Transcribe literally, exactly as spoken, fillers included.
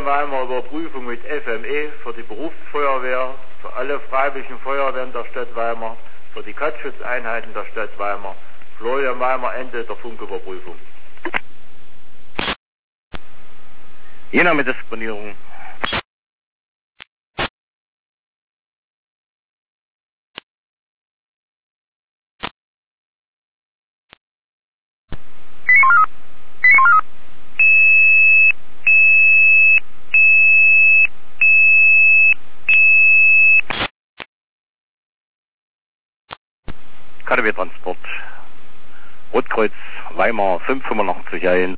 Weimar Überprüfung mit F M E für die Berufsfeuerwehr, für alle freiwilligen Feuerwehren der Stadt Weimar, für die Katzschutzeinheiten der Stadt Weimar. Florian Weimar, Ende der Funküberprüfung. Jena mit Disponierung. K D W Transport. Rotkreuz Weimar fünf fünfundachtzig ein.